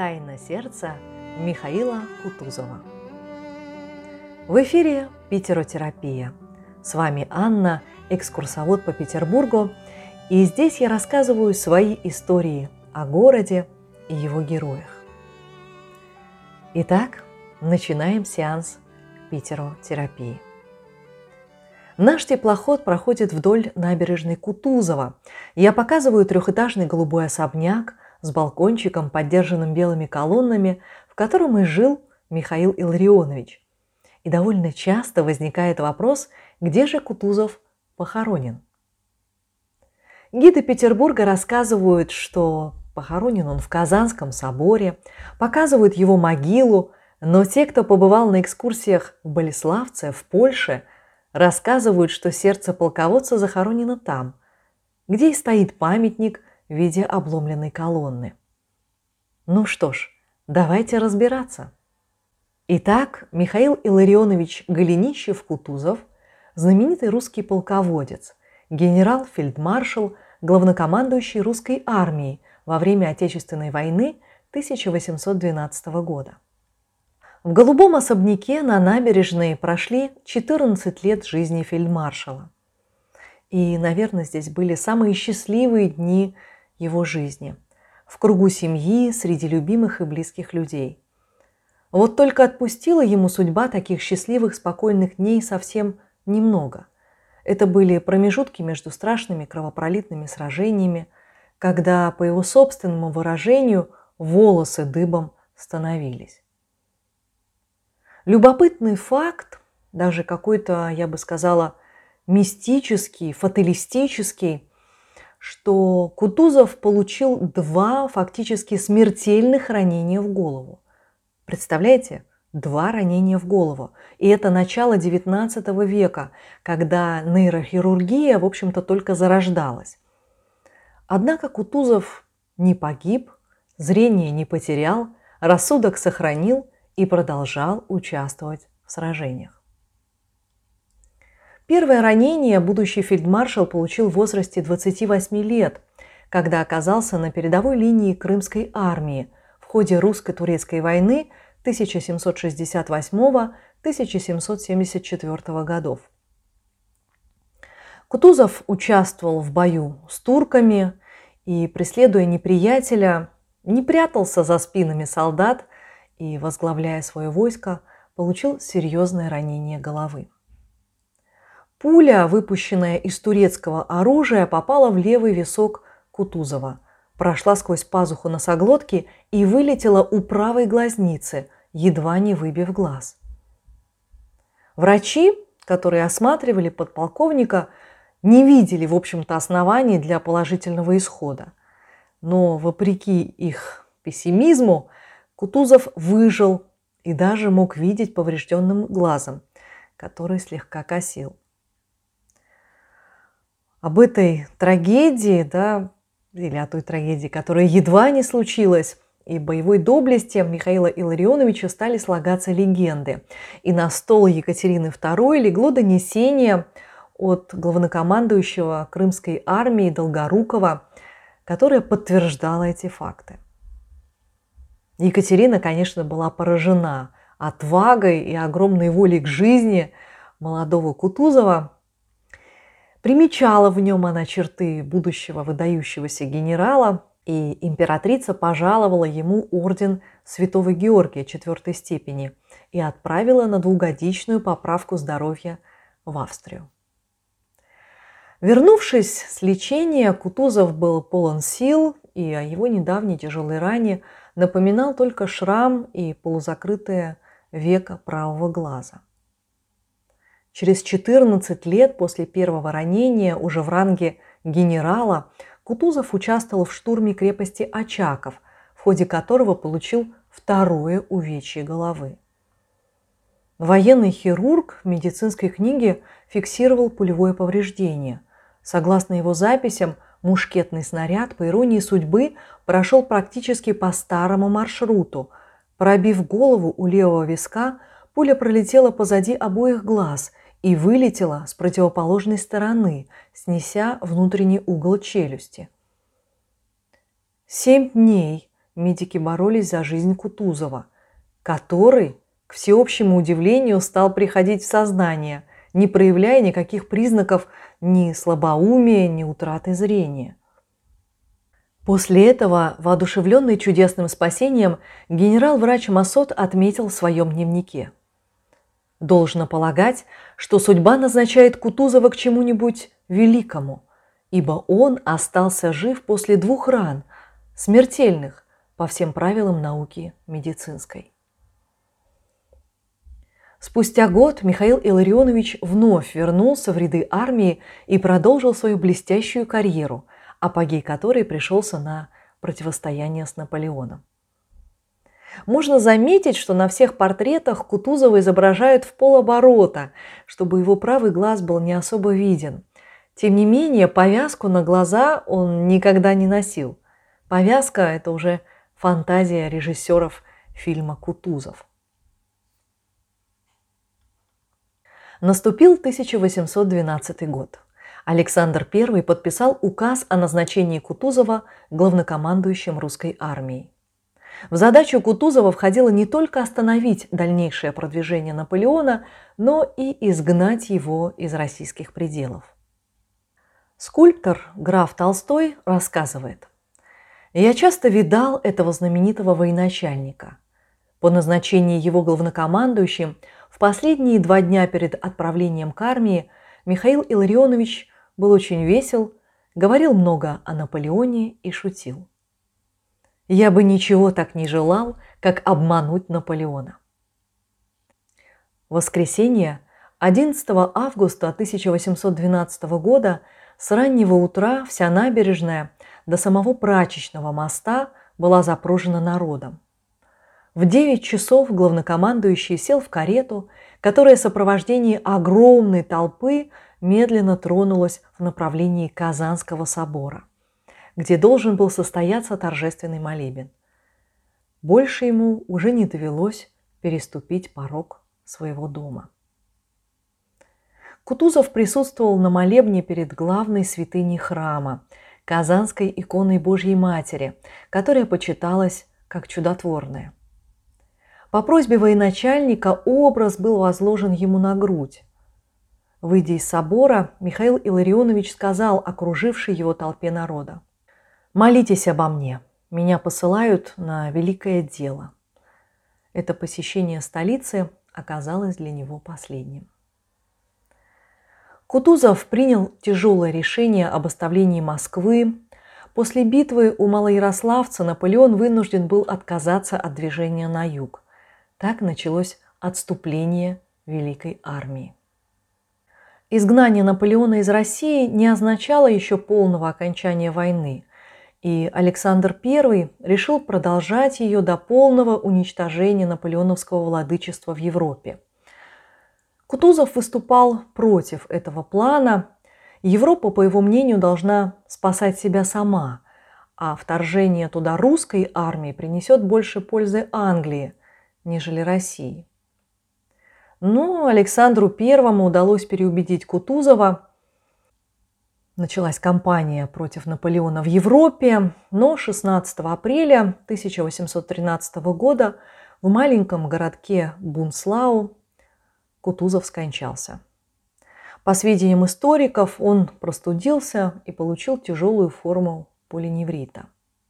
Тайна сердца Михаила Кутузова. В эфире Питеротерапия. С вами Анна, экскурсовод по Петербургу, и здесь я рассказываю свои истории о городе и его героях. Итак, начинаем сеанс Питеротерапии. Наш теплоход проходит вдоль набережной Кутузова. Я показываю трехэтажный голубой особняк с балкончиком, поддержанным белыми колоннами, в котором и жил Михаил Илларионович. И довольно часто возникает вопрос, где же Кутузов похоронен. Гиды Петербурга рассказывают, что похоронен он в Казанском соборе, показывают его могилу, но те, кто побывал на экскурсиях в Болеславце, в Польше, рассказывают, что сердце полководца захоронено там, где и стоит памятник в виде обломленной колонны. Ну что ж, давайте разбираться. Итак, Михаил Илларионович Голенищев-Кутузов – знаменитый русский полководец, генерал-фельдмаршал, главнокомандующий русской армией во время Отечественной войны 1812 года. В голубом особняке на набережной прошли 14 лет жизни фельдмаршала. И, наверное, здесь были самые счастливые дни его жизни. В кругу семьи, среди любимых и близких людей. Вот только отпустила ему судьба таких счастливых, спокойных дней совсем немного. Это были промежутки между страшными кровопролитными сражениями, когда, по его собственному выражению, волосы дыбом становились. Любопытный факт, даже какой-то, я бы сказала, мистический, фаталистический, что Кутузов получил 2 фактически смертельных ранения в голову. Представляете? 2 ранения в голову. И это начало XIX века, когда нейрохирургия, в общем-то, только зарождалась. Однако Кутузов не погиб, зрение не потерял, рассудок сохранил и продолжал участвовать в сражениях. Первое ранение будущий фельдмаршал получил в возрасте 28 лет, когда оказался на передовой линии Крымской армии в ходе русско-турецкой войны 1768-1774 годов. Кутузов участвовал в бою с турками и, преследуя неприятеля, не прятался за спинами солдат и, возглавляя свое войско, получил серьезное ранение головы. Пуля, выпущенная из турецкого оружия, попала в левый висок Кутузова, прошла сквозь пазуху носоглотки и вылетела у правой глазницы, едва не выбив глаз. Врачи, которые осматривали подполковника, не видели, в общем-то, оснований для положительного исхода. Но, вопреки их пессимизму, Кутузов выжил и даже мог видеть поврежденным глазом, который слегка косил. Об этой трагедии, или о той трагедии, которая едва не случилась, и боевой доблести Михаила Илларионовича стали слагаться легенды. И на стол Екатерины II легло донесение от главнокомандующего Крымской армии Долгорукова, которое подтверждало эти факты. Екатерина, конечно, была поражена отвагой и огромной волей к жизни молодого Кутузова. Примечала в нем она черты будущего выдающегося генерала, и императрица пожаловала ему орден Святого Георгия 4 степени и отправила на 2-годичную поправку здоровья в Австрию. Вернувшись с лечения, Кутузов был полон сил, и о его недавней тяжелой ране напоминал только шрам и полузакрытое веко правого глаза. Через 14 лет после первого ранения, уже в ранге генерала, Кутузов участвовал в штурме крепости Очаков, в ходе которого получил 2-е увечье головы. Военный хирург в медицинской книге фиксировал пулевое повреждение. Согласно его записям, мушкетный снаряд, по иронии судьбы, прошел практически по старому маршруту. Пробив голову у левого виска, пуля пролетела позади обоих глаз и вылетела с противоположной стороны, снеся внутренний угол челюсти. 7 дней медики боролись за жизнь Кутузова, который, к всеобщему удивлению, стал приходить в сознание, не проявляя никаких признаков ни слабоумия, ни утраты зрения. После этого, воодушевленный чудесным спасением, генерал-врач Массот отметил в своем дневнике: «Должно полагать, что судьба назначает Кутузова к чему-нибудь великому, ибо он остался жив после 2 ран, смертельных по всем правилам науки медицинской». Спустя год Михаил Илларионович вновь вернулся в ряды армии и продолжил свою блестящую карьеру, апогей которой пришелся на противостояние с Наполеоном. Можно заметить, что на всех портретах Кутузова изображают в полоборота, чтобы его правый глаз был не особо виден. Тем не менее, повязку на глаза он никогда не носил. Повязка – это уже фантазия режиссеров фильма «Кутузов». Наступил 1812 год. Александр I подписал указ о назначении Кутузова главнокомандующим русской армией. В задачу Кутузова входило не только остановить дальнейшее продвижение Наполеона, но и изгнать его из российских пределов. Скульптор граф Толстой рассказывает: «Я часто видал этого знаменитого военачальника. По назначении его главнокомандующим в последние 2 дня перед отправлением к армии Михаил Илларионович был очень весел, говорил много о Наполеоне и шутил. Я бы ничего так не желал, как обмануть Наполеона». В воскресенье, 11 августа 1812 года, с раннего утра вся набережная до самого Прачечного моста была запружена народом. В 9 часов главнокомандующий сел в карету, которая в сопровождении огромной толпы медленно тронулась в направлении Казанского собора, где должен был состояться торжественный молебен. Больше ему уже не довелось переступить порог своего дома. Кутузов присутствовал на молебне перед главной святыней храма, Казанской иконой Божьей Матери, которая почиталась как чудотворная. По просьбе военачальника образ был возложен ему на грудь. Выйдя из собора, Михаил Илларионович сказал окружившей его толпе народа: «Молитесь обо мне, меня посылают на великое дело». Это посещение столицы оказалось для него последним. Кутузов принял тяжелое решение об оставлении Москвы. После битвы у Малоярославца Наполеон вынужден был отказаться от движения на юг. Так началось отступление Великой армии. Изгнание Наполеона из России не означало еще полного окончания войны, и Александр I решил продолжать ее до полного уничтожения наполеоновского владычества в Европе. Кутузов выступал против этого плана. Европа, по его мнению, должна спасать себя сама, а вторжение туда русской армии принесет больше пользы Англии, нежели России. Но Александру I удалось переубедить Кутузова. Началась кампания против Наполеона в Европе, но 16 апреля 1813 года в маленьком городке Бунслау Кутузов скончался. По сведениям историков, он простудился и получил тяжелую форму полиневрита.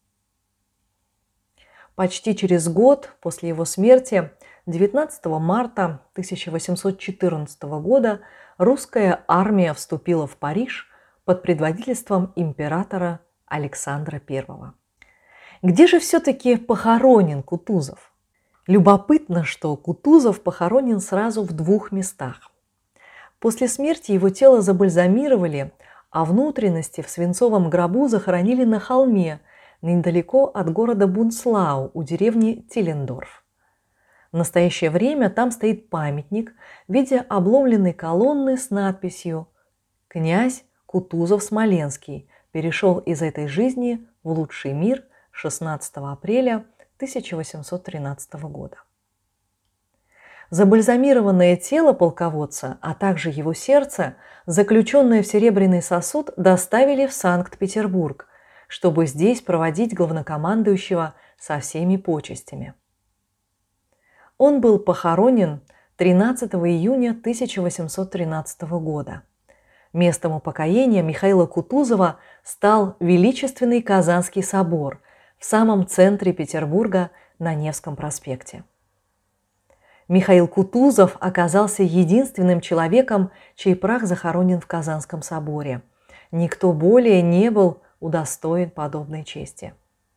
Почти через год после его смерти, 19 марта 1814 года, русская армия вступила в Париж под предводительством императора Александра I. Где же все-таки похоронен Кутузов? Любопытно, что Кутузов похоронен сразу в 2 местах. После смерти его тело забальзамировали, а внутренности в свинцовом гробу захоронили на холме, недалеко от города Бунслау, у деревни Тиллендорф. В настоящее время там стоит памятник в виде обломленной колонны с надписью «Князь Кутузов-Смоленский перешел из этой жизни в лучший мир 16 апреля 1813 года». Забальзамированное тело полководца, а также его сердце, заключенное в серебряный сосуд, доставили в Санкт-Петербург, чтобы здесь проводить главнокомандующего со всеми почестями. Он был похоронен 13 июня 1813 года. Местом упокоения Михаила Кутузова стал величественный Казанский собор в самом центре Петербурга на Невском проспекте. Михаил Кутузов оказался единственным человеком, чей прах захоронен в Казанском соборе. Никто более не был удостоен подобной чести.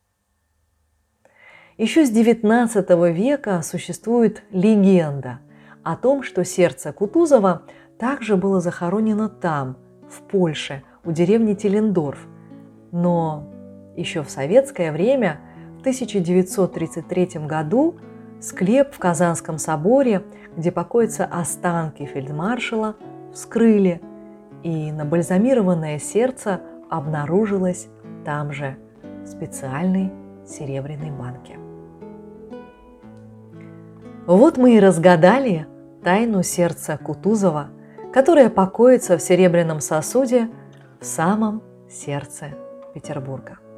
Еще с XIX века существует легенда о том, что сердце Кутузова также было захоронено там, в Польше, у деревни Теллендорф. Но еще в советское время, в 1933 году, склеп в Казанском соборе, где покоятся останки фельдмаршала, вскрыли, и набальзамированное сердце обнаружилось там же, в специальной серебряной банке. Вот мы и разгадали тайну сердца Кутузова, которое покоится в серебряном сосуде в самом сердце Петербурга.